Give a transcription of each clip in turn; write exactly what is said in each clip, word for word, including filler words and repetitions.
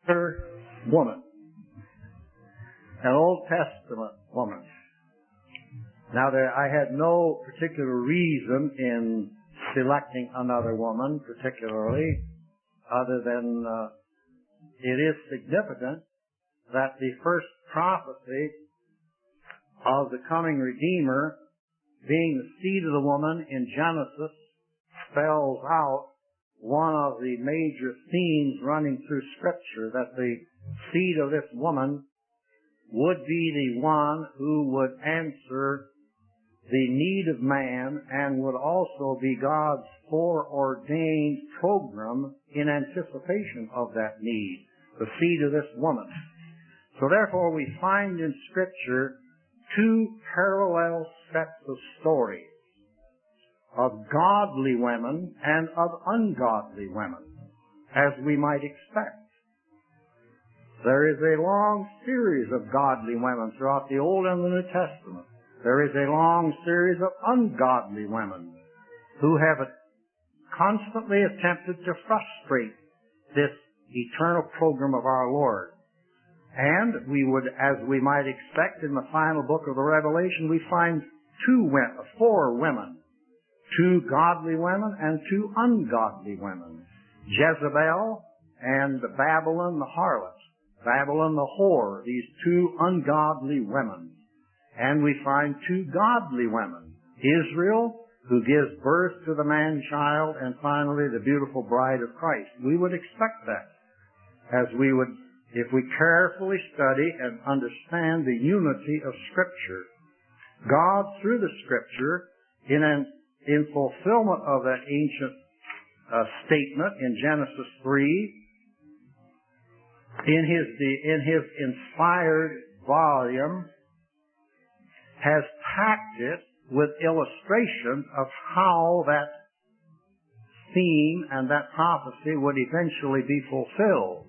Her woman, an Old Testament woman. Now, there, I had no particular reason in selecting another woman, particularly, other than uh, it is significant that the first prophecy of the coming Redeemer, being the seed of the woman in Genesis, spells out one of the major themes running through Scripture, that the seed of this woman would be the one who would answer the need of man and would also be God's foreordained program in anticipation of that need, the seed of this woman. So therefore we find in Scripture two parallel sets of stories of godly women and of ungodly women, as we might expect. There is a long series of godly women throughout the Old and the New Testament. There is a long series of ungodly women who have constantly attempted to frustrate this eternal program of our Lord. And we would, as we might expect in the final book of the Revelation, we find two women, four women, two godly women and two ungodly women. Jezebel and Babylon the harlot, Babylon the whore, these two ungodly women. And we find two godly women, Israel, who gives birth to the man-child, and finally the beautiful bride of Christ. We would expect that, as we would, if we carefully study and understand the unity of Scripture. God, through the Scripture, in an in fulfillment of that ancient uh, statement in Genesis three, in his the, in his inspired volume, has packed it with illustration of how that theme and that prophecy would eventually be fulfilled.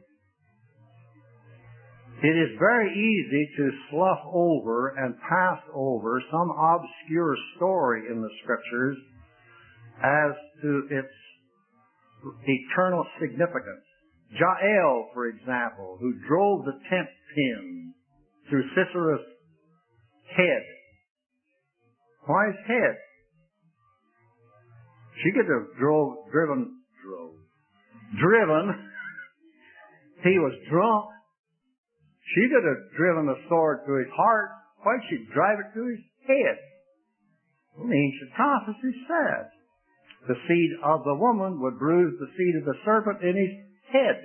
It is very easy to slough over and pass over some obscure story in the Scriptures as to its eternal significance. Jael, for example, who drove the tent pin through Sisera's head. Why his head? She could have drove, driven, drove, driven. He was drunk. She could have driven the sword through his heart. Why did she drive it through his head? Well, the ancient prophecy said the seed of the woman would bruise the seed of the serpent in his head.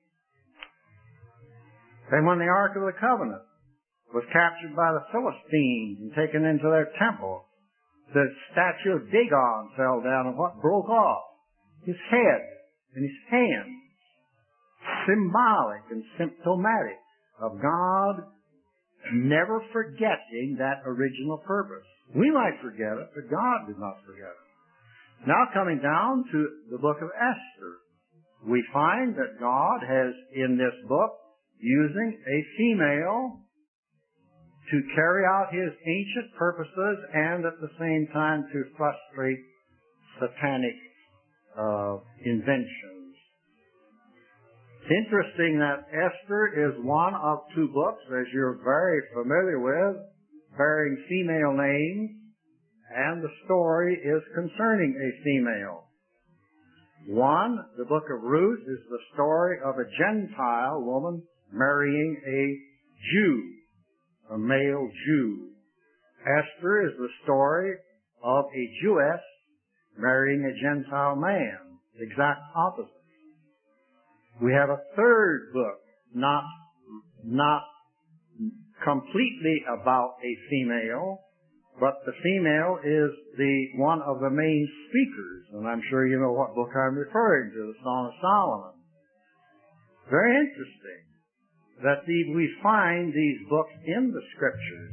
And when the Ark of the Covenant was captured by the Philistines and taken into their temple, the statue of Dagon fell down, and what broke off? His head and his hands. Symbolic and symptomatic of God never forgetting that original purpose. We might forget it, but God did not forget it. Now coming down to the book of Esther, we find that God has, in this book, using a female to carry out his ancient purposes and at the same time to frustrate satanic uh, inventions. It's interesting that Esther is one of two books, as you're very familiar with, bearing female names, and the story is concerning a female. One, the book of Ruth, is the story of a Gentile woman marrying a Jew, a male Jew. Esther is the story of a Jewess marrying a Gentile man, the exact opposite. We have a third book, not, not completely about a female, but the female is the one of the main speakers, and I'm sure you know what book I'm referring to, the Song of Solomon. Very interesting that the, we find these books in the Scriptures.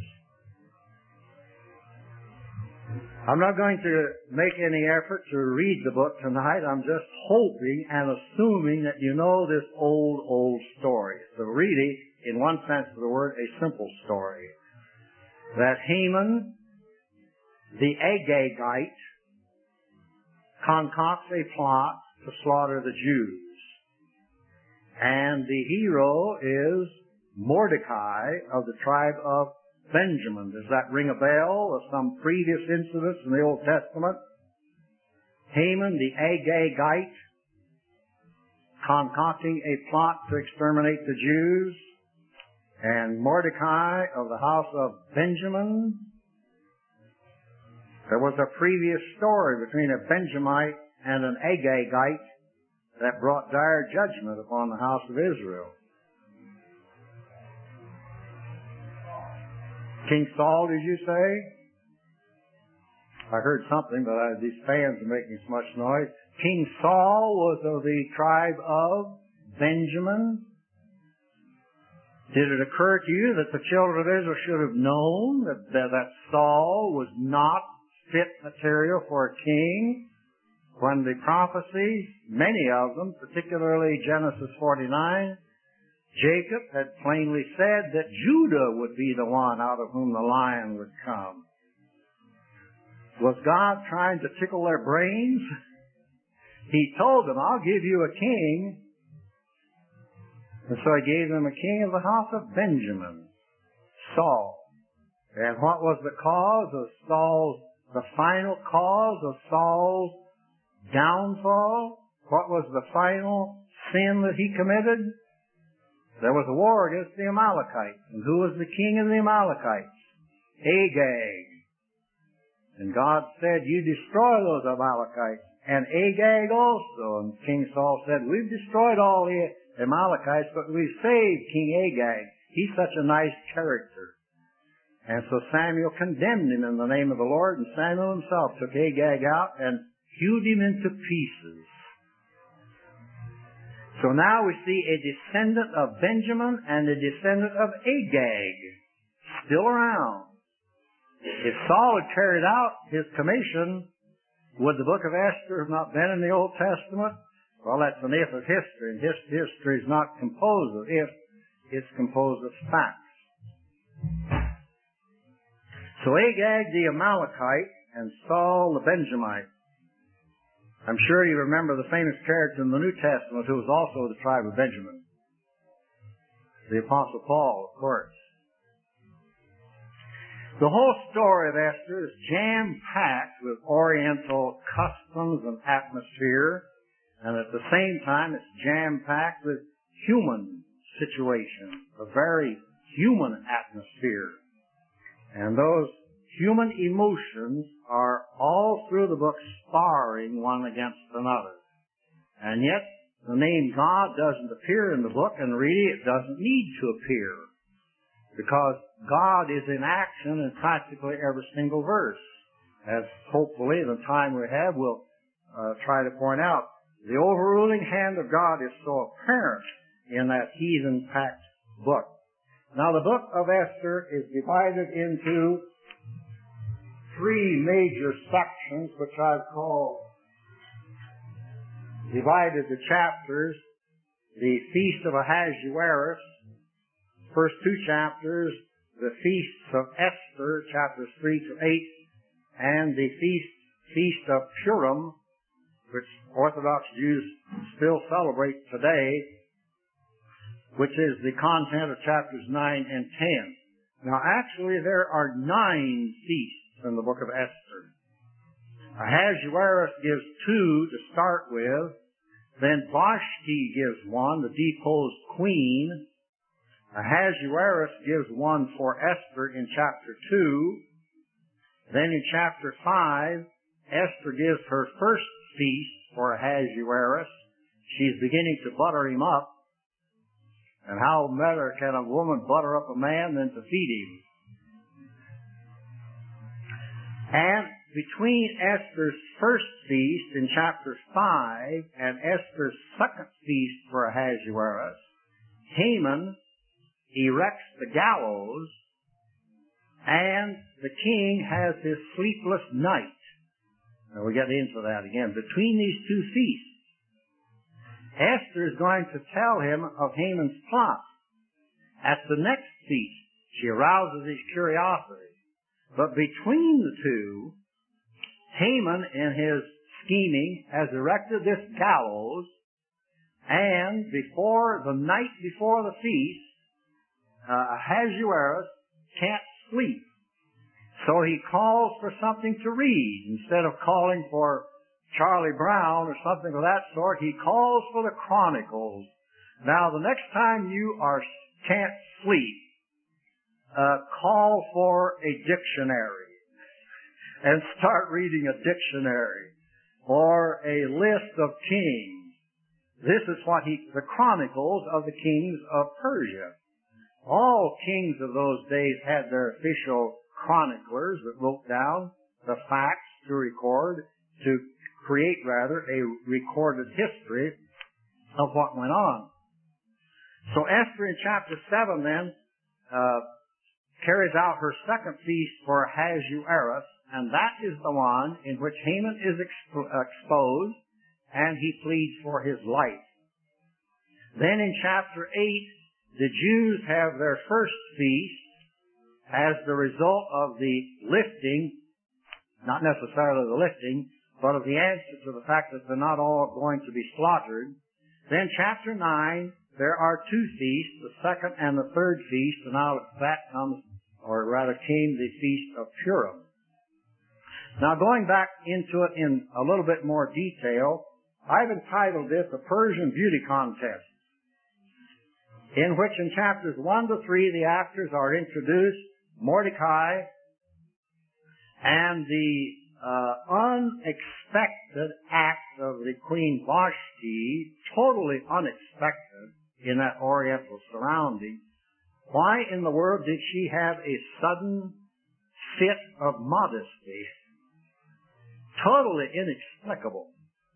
I'm not going to make any effort to read the book tonight. I'm just hoping and assuming that you know this old, old story. So really, in one sense of the word, a simple story. That Haman, the Agagite, concocts a plot to slaughter the Jews. And the hero is Mordecai of the tribe of Benjamin. Does that ring a bell of some previous incidents in the Old Testament? Haman the Agagite concocting a plot to exterminate the Jews, and Mordecai of the house of Benjamin. There was a previous story between a Benjamite and an Agagite that brought dire judgment upon the house of Israel. King Saul, did you say? I heard something, but I, these fans are making so much noise. King Saul was of the tribe of Benjamin. Did it occur to you that the children of Israel should have known that, that, that Saul was not fit material for a king? When the prophecies, many of them, particularly Genesis forty-nine, Jacob had plainly said that Judah would be the one out of whom the lion would come. Was God trying to tickle their brains? He told them, I'll give you a king. And so he gave them a king of the house of Benjamin, Saul. And what was the cause of Saul's, the final cause of Saul's downfall? What was the final sin that he committed? There was a war against the Amalekites. And who was the king of the Amalekites? Agag. And God said, you destroy those Amalekites. And Agag also. And King Saul said, we've destroyed all the Amalekites, but we've saved King Agag. He's such a nice character. And so Samuel condemned him in the name of the Lord, and Samuel himself took Agag out and hewed him into pieces. So now we see a descendant of Benjamin and a descendant of Agag still around. If Saul had carried out his commission, would the book of Esther have not been in the Old Testament? Well, that's an if of history, and his history is not composed of if, it's composed of facts. So Agag the Amalekite and Saul the Benjamite. I'm sure you remember the famous character in the New Testament who was also of the tribe of Benjamin. The Apostle Paul, of course. The whole story of Esther is jam-packed with Oriental customs and atmosphere, and at the same time it's jam-packed with human situations, a very human atmosphere. And those human emotions are all through the book sparring one against another. And yet the name God doesn't appear in the book, and really it doesn't need to appear, because God is in action in practically every single verse, as hopefully in the time we have we'll uh, try to point out. The overruling hand of God is so apparent in that heathen-packed book. Now the book of Esther is divided into three major sections, which I've called, divided the chapters, the Feast of Ahasuerus, first two chapters, the Feasts of Esther, chapters three to eight, and the Feast, Feast of Purim, which Orthodox Jews still celebrate today, which is the content of chapters nine and ten. Now actually there are nine feasts in the book of Esther. Ahasuerus gives two to start with, then Vashti gives one, the deposed queen. Ahasuerus gives one for Esther in chapter two. Then in chapter five, Esther gives her first feast for Ahasuerus. She's beginning to butter him up. And how better can a woman butter up a man than to feed him? And between Esther's first feast in chapter five and Esther's second feast for Ahasuerus, Haman erects the gallows, and the king has his sleepless night. Now we get into that again. Between these two feasts, Esther is going to tell him of Haman's plot. At the next feast, she arouses his curiosity. But between the two, Haman, in his scheming, has erected this gallows, And before the night before the feast, uh, Ahasuerus can't sleep. So he calls for something to read. Instead of calling for Charlie Brown or something of that sort, he calls for the Chronicles. Now, the next time you are can't sleep, uh, call for a dictionary and start reading a dictionary or a list of kings. This is what he, the Chronicles of the kings of Persia. All kings of those days had their official chroniclers that wrote down the facts to record, to create rather a recorded history of what went on. So Esther in chapter seven then uh, carries out her second feast for Ahasuerus, and that is the one in which Haman is exp- exposed and he pleads for his life. Then in chapter eight, the Jews have their first feast as the result of the lifting, not necessarily the lifting, but of the answer to the fact that they're not all going to be slaughtered. Then chapter nine, there are two feasts, the second and the third feast, and out of that comes, or rather came, the Feast of Purim. Now going back into it in a little bit more detail, I've entitled this a Persian Beauty Contest, in which in chapters one to three the actors are introduced, Mordecai, and the uh, unexpected act of the Queen Vashti, totally unexpected in that oriental surrounding. Why in the world did she have a sudden fit of modesty? Totally inexplicable.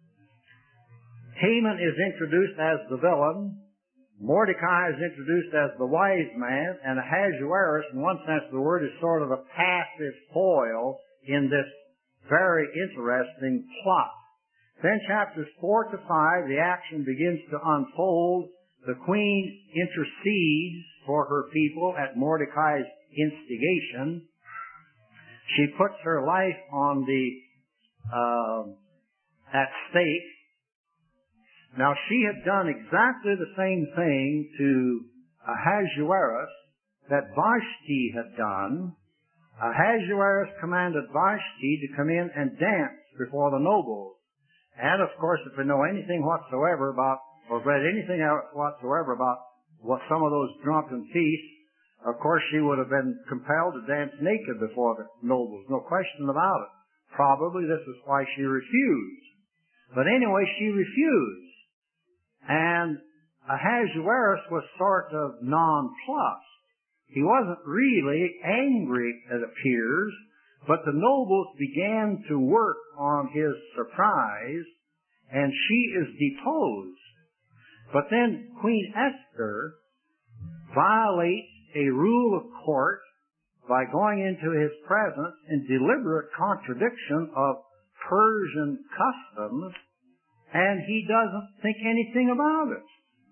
Haman is introduced as the villain, Mordecai is introduced as the wise man, and Ahasuerus, in one sense of the word, is sort of a passive foil in this very interesting plot. Then chapters four to five, the action begins to unfold. The queen intercedes for her people at Mordecai's instigation. She puts her life on the uh, at stake. Now, she had done exactly the same thing to Ahasuerus that Vashti had done. Ahasuerus commanded Vashti to come in and dance before the nobles. And, of course, if we know anything whatsoever about, or read anything else whatsoever about what some of those drunken feasts, of course, she would have been compelled to dance naked before the nobles. No question about it. Probably this is why she refused. But anyway, she refused. And Ahasuerus was sort of nonplussed. He wasn't really angry, it appears, but the nobles began to work on his surprise, and she is deposed. But then Queen Esther violates a rule of court by going into his presence in deliberate contradiction of Persian customs, and he doesn't think anything about it.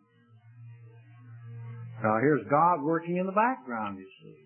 Now here's God working in the background, you see.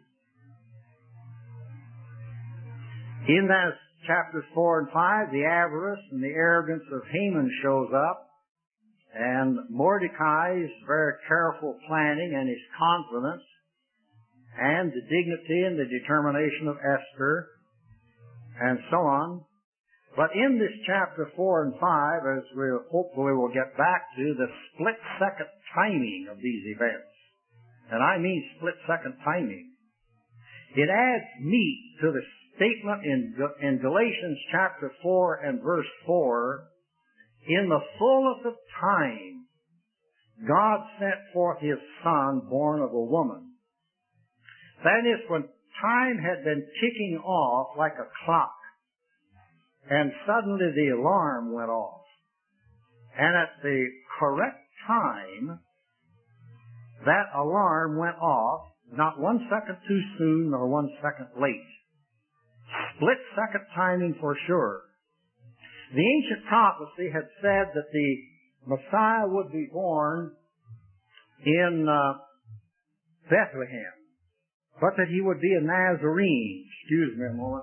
In those chapters four and five, the avarice and the arrogance of Haman shows up, and Mordecai's very careful planning and his confidence, and the dignity and the determination of Esther, and so on. But in this chapter four and five, as we hopefully will get back to, the split-second timing of these events, and I mean split-second timing, it adds meat to the statement in, in Galatians chapter four and verse four, in the fullness of time, God sent forth His Son, born of a woman. That is, when time had been ticking off like a clock, and suddenly the alarm went off. And at the correct time, that alarm went off, not one second too soon nor one second late. Split second timing for sure. The ancient prophecy had said that the Messiah would be born in uh, Bethlehem, but that he would be a Nazarene. Excuse me a moment.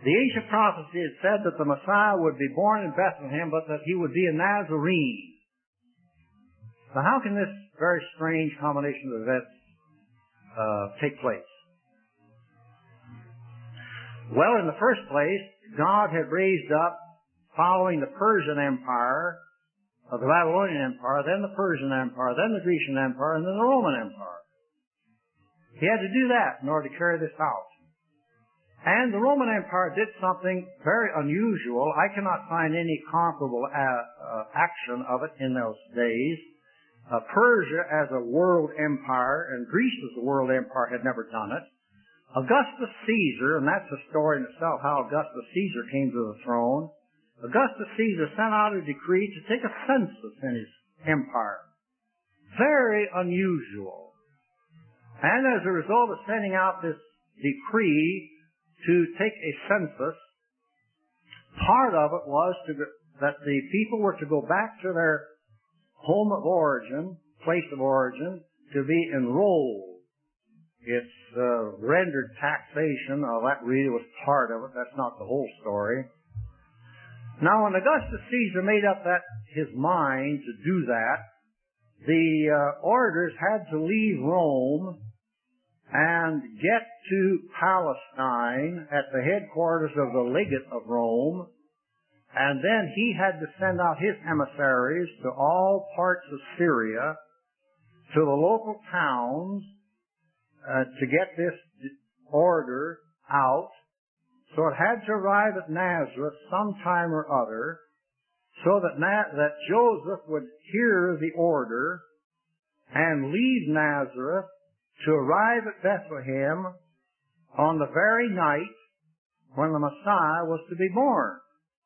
The ancient prophecy had said that the Messiah would be born in Bethlehem, but that he would be a Nazarene. So how can this very strange combination of events uh, take place? Well, in the first place, God had raised up, following the Persian Empire, of the Babylonian Empire, then the Persian Empire, then the Grecian Empire, and then the Roman Empire. He had to do that in order to carry this out. And the Roman Empire did something very unusual. I cannot find any comparable uh, uh, action of it in those days. Uh, Persia as a world empire and Greece as a world empire had never done it. Augustus Caesar, and that's a story in itself how Augustus Caesar came to the throne. Augustus Caesar sent out a decree to take a census in his empire. Very unusual. And as a result of sending out this decree to take a census, part of it was to, that the people were to go back to their home of origin, place of origin, to be enrolled. It's uh, rendered taxation. Oh, that really was part of it. That's not the whole story. Now, when Augustus Caesar made up that his mind to do that, the uh, orders had to leave Rome and get to Palestine at the headquarters of the legate of Rome, and then he had to send out his emissaries to all parts of Syria, to the local towns, uh, to get this order out. So it had to arrive at Nazareth sometime or other, so that Na- that Joseph would hear the order and leave Nazareth to arrive at Bethlehem on the very night when the Messiah was to be born.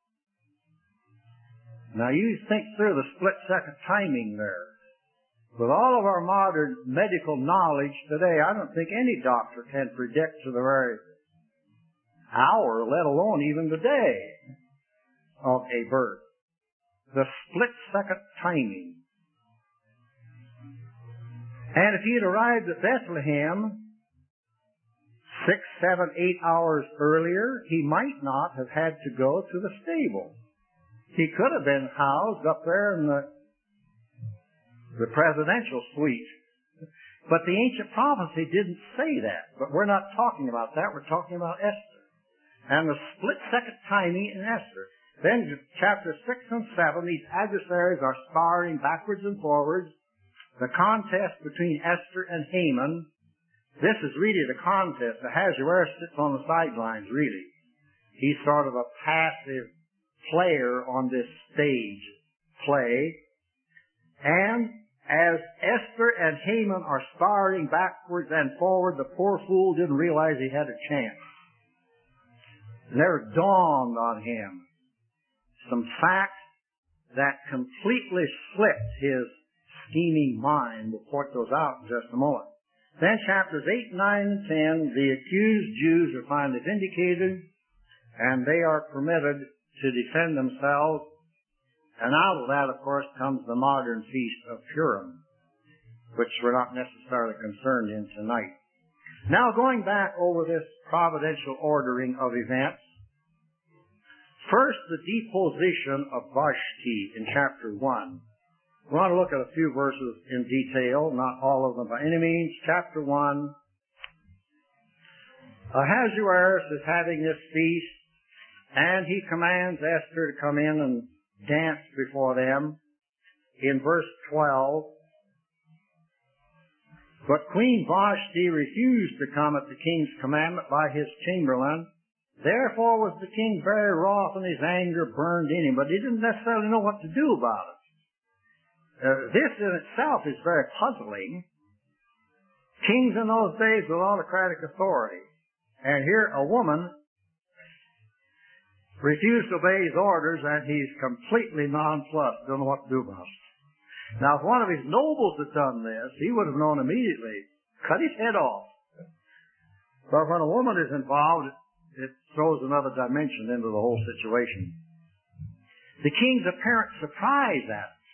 Now you think through the split-second timing there. With all of our modern medical knowledge today, I don't think any doctor can predict to the very hour, let alone even the day of a birth. The split-second timing. And if he had arrived at Bethlehem six, seven, eight hours earlier, he might not have had to go to the stable. He could have been housed up there in the, the presidential suite. But the ancient prophecy didn't say that. But we're not talking about that. We're talking about Esther. And the split-second timing in Esther. Then chapters six and seven, these adversaries are sparring backwards and forwards. The contest between Esther and Haman. This is really the contest. Ahasuerus sits on the sidelines, really. He's sort of a passive player on this stage play. And as Esther and Haman are sparring backwards and forward, the poor fool didn't realize he had a chance. It never dawned on him some facts that completely slipped his scheming mind. We'll point those out in just a moment. Then chapters eight, nine, and ten, the accused Jews are finally vindicated, and they are permitted to defend themselves. And out of that, of course, comes the modern Feast of Purim, which we're not necessarily concerned in tonight. Now, going back over this providential ordering of events, first, the deposition of Vashti in chapter one. We want to look at a few verses in detail, not all of them by any means. Chapter one. Ahasuerus is having this feast, and he commands Esther to come in and dance before them. In verse twelve, but Queen Vashti refused to come at the king's commandment by his chamberlain. Therefore was the king very wroth, and his anger burned in him. But he didn't necessarily know what to do about it. Uh, this in itself is very puzzling. Kings in those days with autocratic authority. And here a woman refused to obey his orders, and he's completely nonplussed, don't know what to do about it. Now, if one of his nobles had done this, he would have known immediately, cut his head off. But when a woman is involved, it throws another dimension into the whole situation. The king's apparent surprise at it.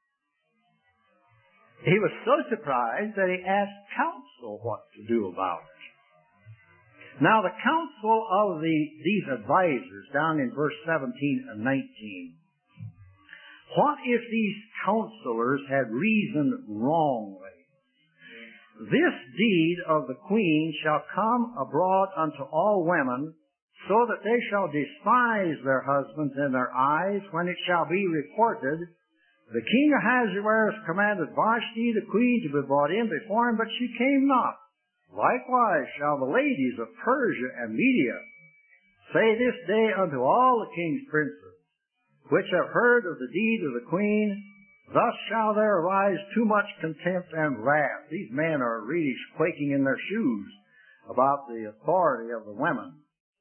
He was so surprised that he asked counsel what to do about it. Now the counsel of the, these advisors, down in verse seventeen and nineteen, what if these counselors had reasoned wrongly? This deed of the queen shall come abroad unto all women, so that they shall despise their husbands in their eyes, when it shall be reported, the king Ahasuerus commanded Vashti the queen to be brought in before him, but she came not. Likewise shall the ladies of Persia and Media say this day unto all the king's princes, which have heard of the deed of the queen, thus shall there arise too much contempt and wrath. These men are really quaking in their shoes about the authority of the women.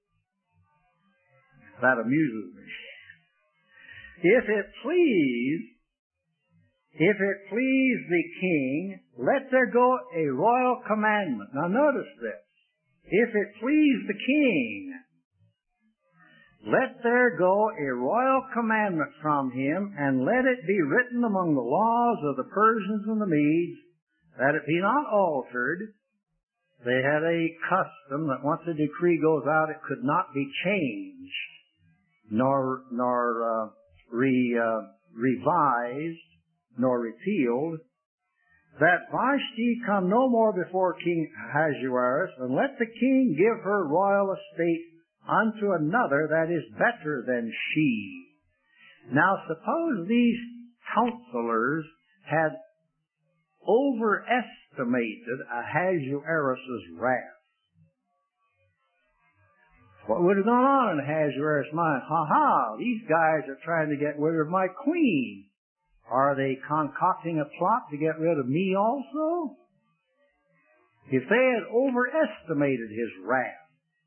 That amuses me. If it please, if it please the king, let there go a royal commandment. Now notice this. If it please the king, let there go a royal commandment from him, and let it be written among the laws of the Persians and the Medes, that it be not altered. They had a custom that once a decree goes out, it could not be changed, nor nor uh, re, uh, revised, nor repealed, that Vashti come no more before King Ahasuerus, and let the king give her royal estate unto another that is better than she. Now suppose these counselors had overestimated Ahasuerus' wrath. What would have gone on in Ahasuerus' mind? Ha ha, these guys are trying to get rid of my queen. Are they concocting a plot to get rid of me also? If they had overestimated his wrath.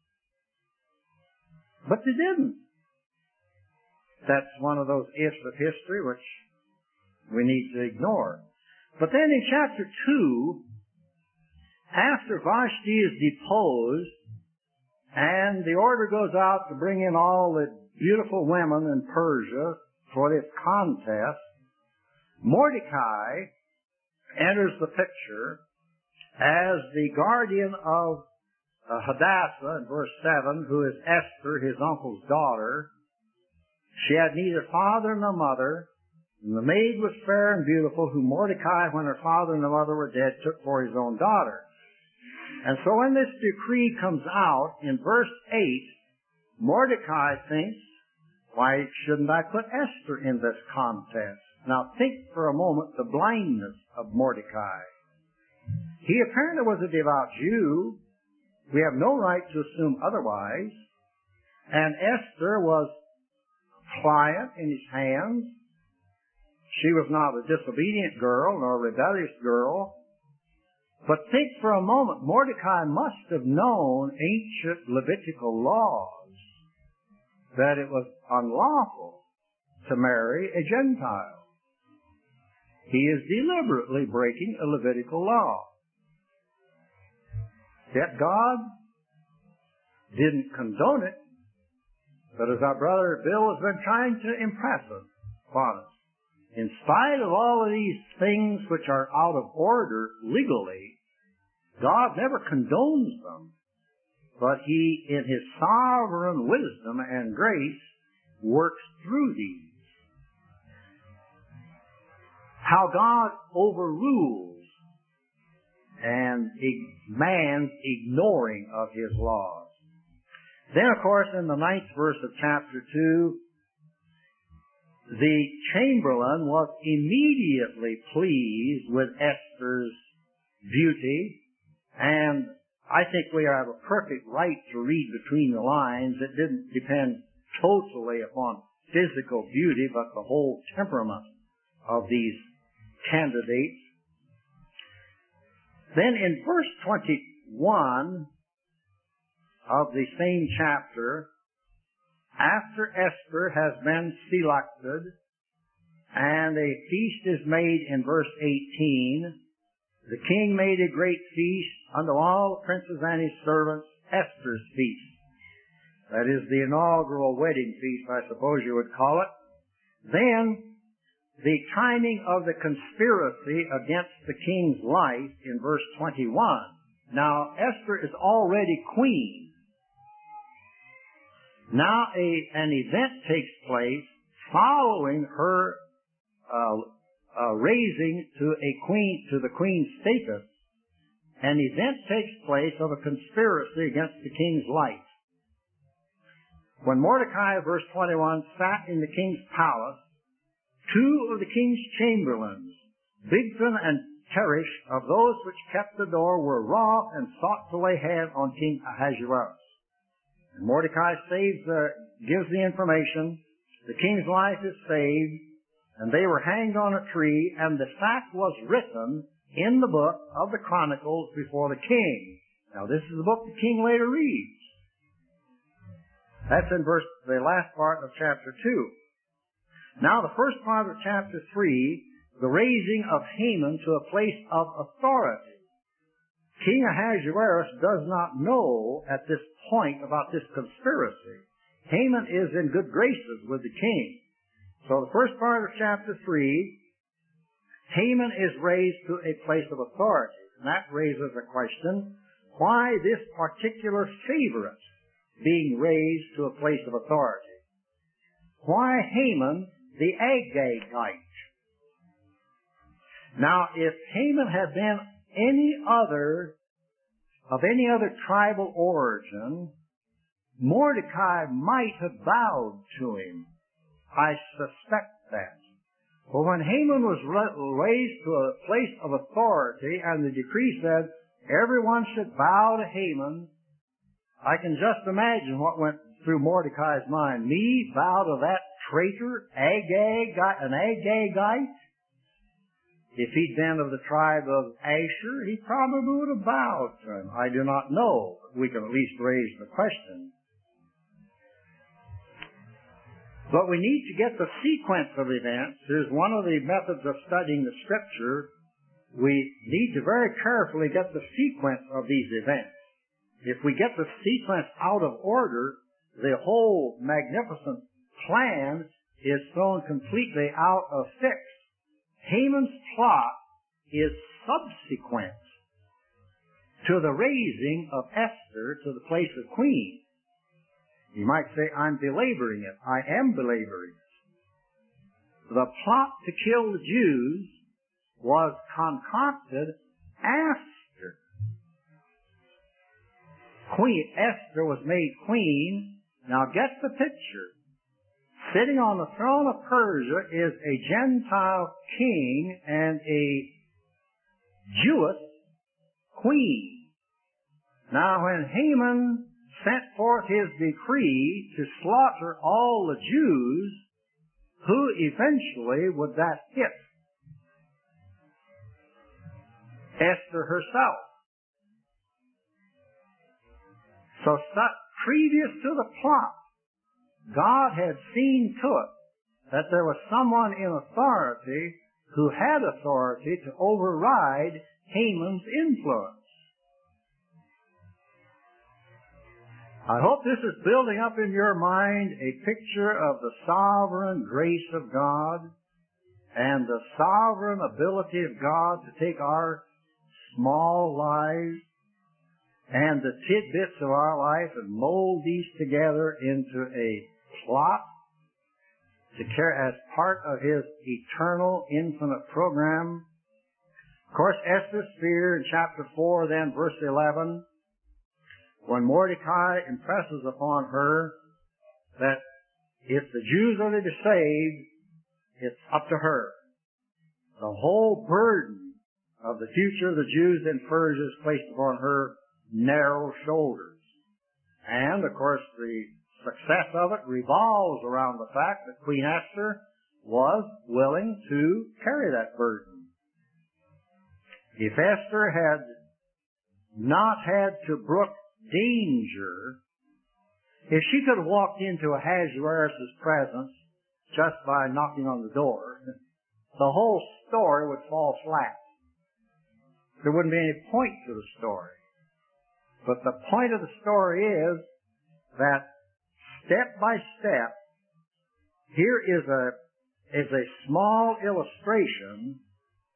But they didn't. That's one of those ifs of history which we need to ignore. But then in chapter two, after Vashti is deposed, and the order goes out to bring in all the beautiful women in Persia for this contest, Mordecai enters the picture as the guardian of uh, Hadassah in verse seven, who is Esther, his uncle's daughter. She had neither father nor mother, and the maid was fair and beautiful, whom Mordecai, when her father and her mother were dead, took for his own daughter. And so when this decree comes out in verse eight, Mordecai thinks, why shouldn't I put Esther in this contest? Now think for a moment the blindness of Mordecai. He apparently was a devout Jew. We have no right to assume otherwise. And Esther was pliant in his hands. She was not a disobedient girl nor a rebellious girl. But think for a moment, Mordecai must have known ancient Levitical laws, that it was unlawful to marry a Gentile. He is deliberately breaking a Levitical law. Yet God didn't condone it, but as our brother Bill has been trying to impress us upon us, in spite of all of these things which are out of order legally, God never condones them, but He, in His sovereign wisdom and grace, works through these. How God overrules and man's ignoring of His laws. Then, of course, in the ninth verse of chapter two, the chamberlain was immediately pleased with Esther's beauty, and I think we have a perfect right to read between the lines. It didn't depend totally upon physical beauty, but the whole temperament of these candidates. Then in verse twenty-one of the same chapter, after Esther has been selected and a feast is made in verse eighteen, the king made a great feast unto all the princes and his servants, Esther's feast. That is the inaugural wedding feast, I suppose you would call it. Then the timing of the conspiracy against the king's life in verse twenty-one. Now, Esther is already queen. Now a, an event takes place following her uh, uh, raising to a queen, to the queen's status. An event takes place of a conspiracy against the king's life. When Mordecai, verse twenty-one, sat in the king's palace, two of the king's chamberlains, Bigthan and Teresh, of those which kept the door, were wroth and sought to lay hand on King Ahasuerus. And Mordecai saves the, gives the information. The king's life is saved, and they were hanged on a tree, and the fact was written in the book of the Chronicles before the king. Now this is the book the king later reads. That's in verse, the last part of chapter two. Now the first part of chapter three, the raising of Haman to a place of authority. King Ahasuerus does not know at this point about this conspiracy. Haman is in good graces with the king. So the first part of chapter three, Haman is raised to a place of authority. And that raises a question, why this particular favorite being raised to a place of authority? Why Haman the Agagite? Now, if Haman had been any other, of any other tribal origin, Mordecai might have bowed to him. I suspect that. But when Haman was raised to a place of authority and the decree said everyone should bow to Haman, I can just imagine what went through Mordecai's mind. Me bow to that traitor, Agag, an Agagite? If he'd been of the tribe of Asher, he probably would have bowed to him. I do not know. We can at least raise the question. But we need to get the sequence of events. Here's one of the methods of studying the Scripture. We need to very carefully get the sequence of these events. If we get the sequence out of order, the whole magnificent plan is thrown completely out of fix. Haman's plot is subsequent to the raising of Esther to the place of queen. You might say, I'm belaboring it. I am belaboring it. The plot to kill the Jews was concocted after Queen Esther was made queen. Now get the picture. Sitting on the throne of Persia is a Gentile king and a Jewish queen. Now when Haman sent forth his decree to slaughter all the Jews, who eventually would that hit? Esther herself. So previous to the plot, God had seen to it that there was someone in authority who had authority to override Haman's influence. I hope this is building up in your mind a picture of the sovereign grace of God and the sovereign ability of God to take our small lives and the tidbits of our life and mold these together into a plot to care as part of His eternal, infinite program. Of course, Esther's fear in chapter four, then verse eleven, when Mordecai impresses upon her that if the Jews are to be saved, it's up to her. The whole burden of the future of the Jews in Persia is placed upon her narrow shoulders. And, of course, the success of it revolves around the fact that Queen Esther was willing to carry that burden. If Esther had not had to brook danger, if she could have walked into Ahasuerus' presence just by knocking on the door, the whole story would fall flat. There wouldn't be any point to the story. But the point of the story is that step by step, here is a, is a small illustration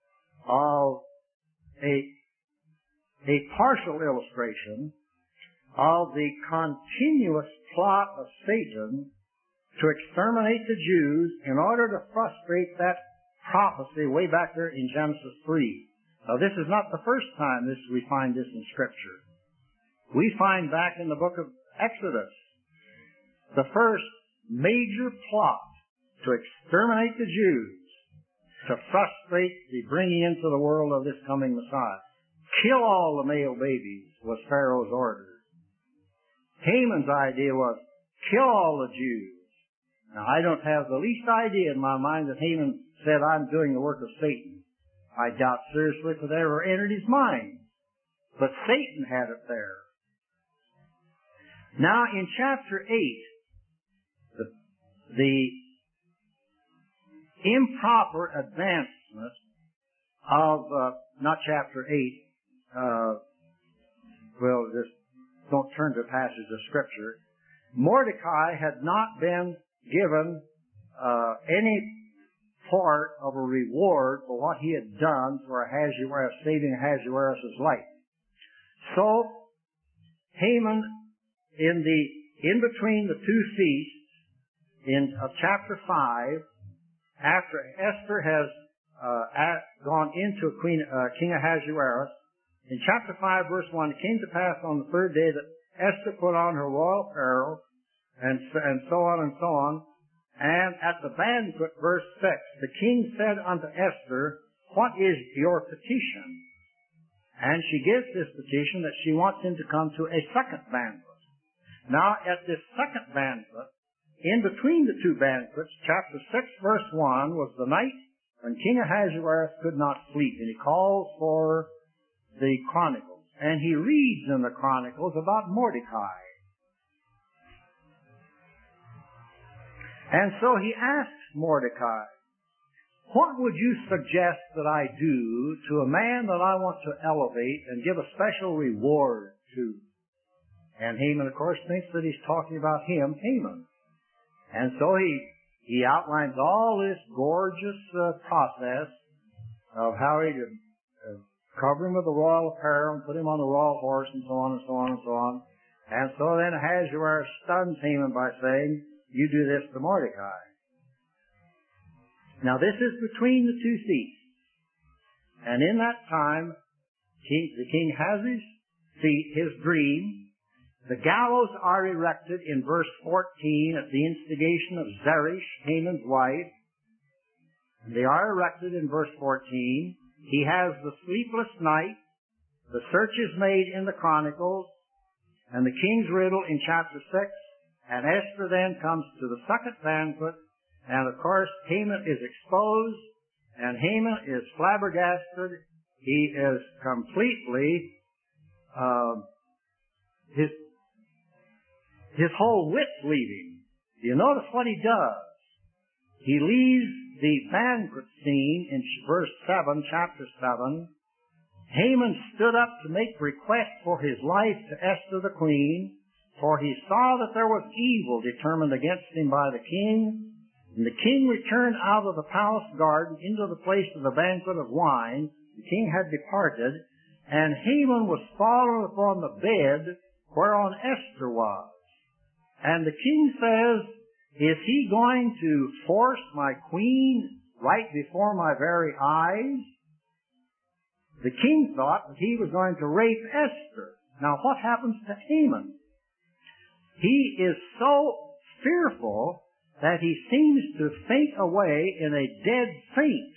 of a, a partial illustration of the continuous plot of Satan to exterminate the Jews in order to frustrate that prophecy way back there in Genesis three. Now, this is not the first time this we find this in Scripture. We find back in the book of Exodus the first major plot to exterminate the Jews, to frustrate the bringing into the world of this coming Messiah. Kill all the male babies was Pharaoh's order. Haman's idea was, kill all the Jews. Now, I don't have the least idea in my mind that Haman said, I'm doing the work of Satan. I doubt seriously if it ever entered his mind. But Satan had it there. Now, in chapter eight, the, the improper advancement of, uh, not chapter eight, uh, well, just don't turn to a passage of Scripture. Mordecai had not been given uh, any part of a reward for what he had done for Ahasuerus, saving Ahasuerus' life. So, Haman, in the in between the two feasts, in uh, chapter five, after Esther has uh, at, gone into Queen uh, King Ahasuerus, in chapter five, verse one, it came to pass on the third day that Esther put on her royal apparel, and and so on and so on. And at the banquet, verse six, the king said unto Esther, what is your petition? And she gives this petition that she wants him to come to a second banquet. Now, at this second banquet, in between the two banquets, chapter six, verse one, was the night when King Ahasuerus could not sleep. And he calls for the Chronicles. And he reads in the Chronicles about Mordecai. And so he asks Mordecai, what would you suggest that I do to a man that I want to elevate and give a special reward to? And Haman, of course, thinks that he's talking about him, Haman. And so he, he outlines all this gorgeous uh, process of how he could uh, cover him with the royal apparel and put him on the royal horse and so on and so on and so on. And so then Ahasuerus stuns Haman by saying, you do this to Mordecai. Now this is between the two feasts. And in that time, he, the king has his feast, his dream. The gallows are erected in verse fourteen at the instigation of Zeresh, Haman's wife. They are erected in verse fourteen. He has the sleepless night. The search is made in the Chronicles. And the king's riddle in chapter six. And Esther then comes to the second banquet, and of course Haman is exposed, and Haman is flabbergasted. He is completely, uh, his, his whole wits leave him. Do you notice what he does? He leaves the banquet scene in verse seven, chapter seven. Haman stood up to make request for his life to Esther the queen, for he saw that there was evil determined against him by the king. And the king returned out of the palace garden into the place of the banquet of wine. The king had departed, and Haman was fallen upon the bed whereon Esther was. And the king says, is he going to force my queen right before my very eyes? The king thought that he was going to rape Esther. Now what happens to Haman? He is so fearful that he seems to faint away in a dead faint.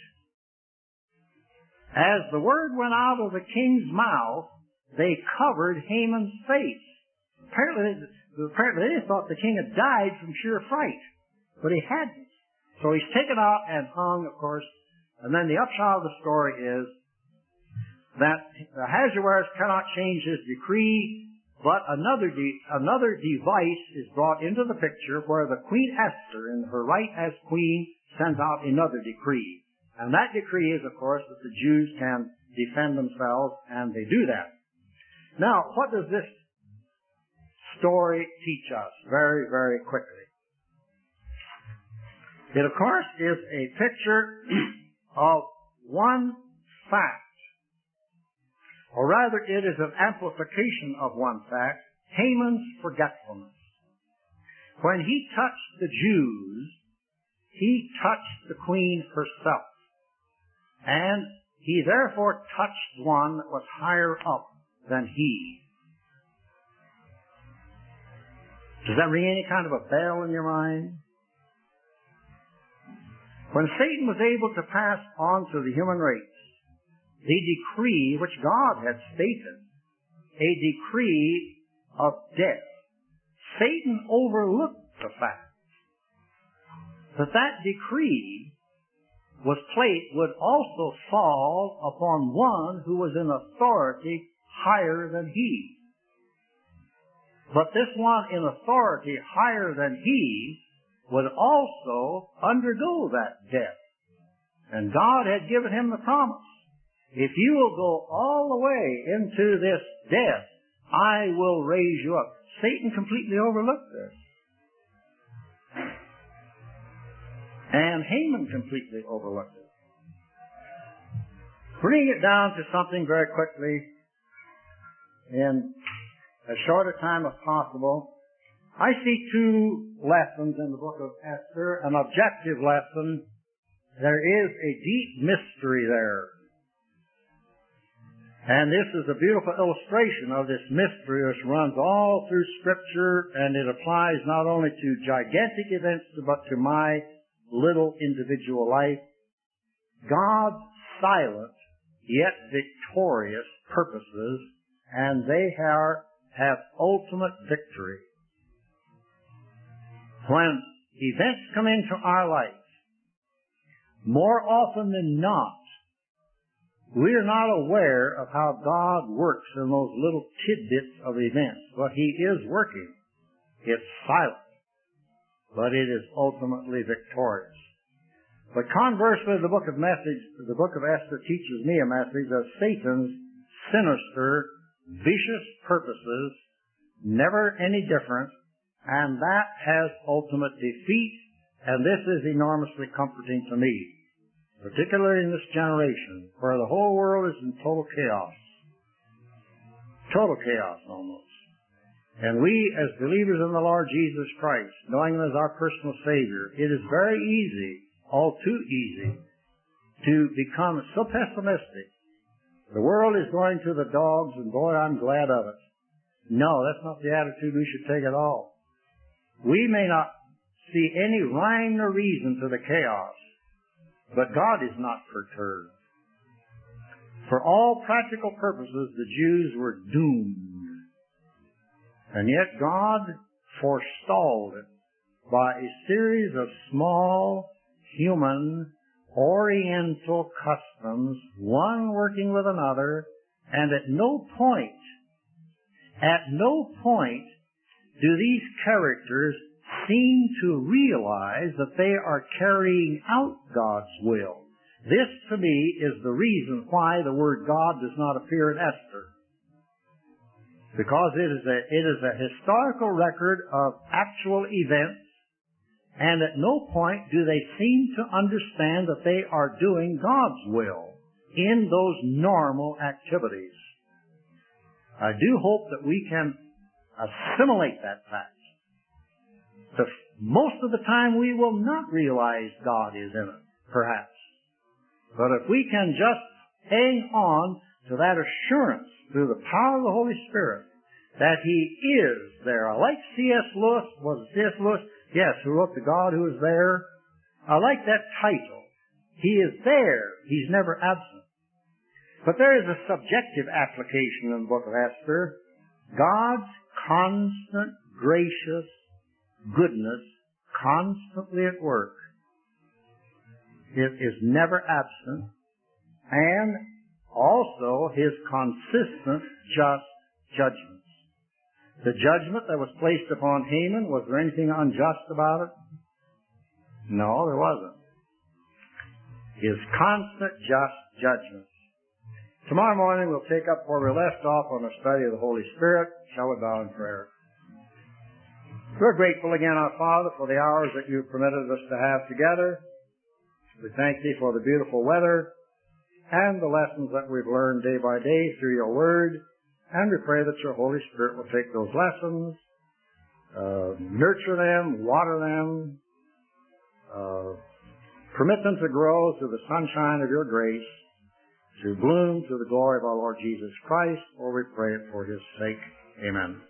As the word went out of the king's mouth, they covered Haman's face. Apparently, apparently they thought the king had died from sheer fright, but he hadn't. So he's taken out and hung, of course, and then the upshot of the story is that Ahasuerus cannot change his decree. But another de- another device is brought into the picture where the Queen Esther, in her right as queen, sends out another decree. And that decree is, of course, that the Jews can defend themselves, and they do that. Now, what does this story teach us very, very quickly? It, of course, is a picture of one fact. Or rather, it is an amplification of one fact. Haman's forgetfulness. When he touched the Jews, he touched the queen herself. And he therefore touched one that was higher up than he. Does that ring any kind of a bell in your mind? When Satan was able to pass on to the human race the decree which God had stated, a decree of death, Satan overlooked the fact that that decree was placed, would also fall upon one who was in authority higher than he. But this one in authority higher than he would also undergo that death. And God had given him the promise. If you will go all the way into this death, I will raise you up. Satan completely overlooked this. And Haman completely overlooked it. Bring it down to something very quickly in as short a time as possible. I see two lessons in the book of Esther, an objective lesson. There is a deep mystery there. And this is a beautiful illustration of this mystery which runs all through Scripture, and it applies not only to gigantic events, but to my little individual life. God's silent yet victorious purposes, and they are, have ultimate victory. When events come into our life, more often than not, we are not aware of how God works in those little tidbits of events. But He is working. It's silent, but it is ultimately victorious. But conversely, the book of message, the book of Esther teaches me a message of Satan's sinister, vicious purposes, never any different, and that has ultimate defeat, and this is enormously comforting to me, particularly in this generation, where the whole world is in total chaos. Total chaos, almost. And we, as believers in the Lord Jesus Christ, knowing Him as our personal Savior, it is very easy, all too easy, to become so pessimistic. The world is going to the dogs, and boy, I'm glad of it. No, that's not the attitude we should take at all. We may not see any rhyme or reason to the chaos, but God is not perturbed. For all practical purposes, the Jews were doomed. And yet God forestalled it by a series of small, human, oriental customs, one working with another, and at no point, at no point do these characters seem to realize that they are carrying out God's will. This, to me, is the reason why the word God does not appear in Esther. Because it is a, it is a historical record of actual events, and at no point do they seem to understand that they are doing God's will in those normal activities. I do hope that we can assimilate that fact. The, most of the time we will not realize God is in it, perhaps. But if we can just hang on to that assurance through the power of the Holy Spirit that He is there. I like C S Lewis, was it C S Lewis? Yes, who wrote The God Who Is There. I like that title. He is there. He's never absent. But there is a subjective application in the book of Esther. God's constant, gracious goodness, constantly at work. It is never absent. And also His consistent, just judgments. The judgment that was placed upon Haman, was there anything unjust about it? No, there wasn't. His constant, just judgments. Tomorrow morning we'll take up where we left off on the study of the Holy Spirit. Shall we bow in prayer? We're grateful again, our Father, for the hours that You've permitted us to have together. We thank Thee for the beautiful weather and the lessons that we've learned day by day through Your Word. And we pray that your Holy Spirit will take those lessons, uh, nurture them, water them, uh, permit them to grow through the sunshine of your grace, to bloom to the glory of our Lord Jesus Christ, or we pray it for his sake. Amen.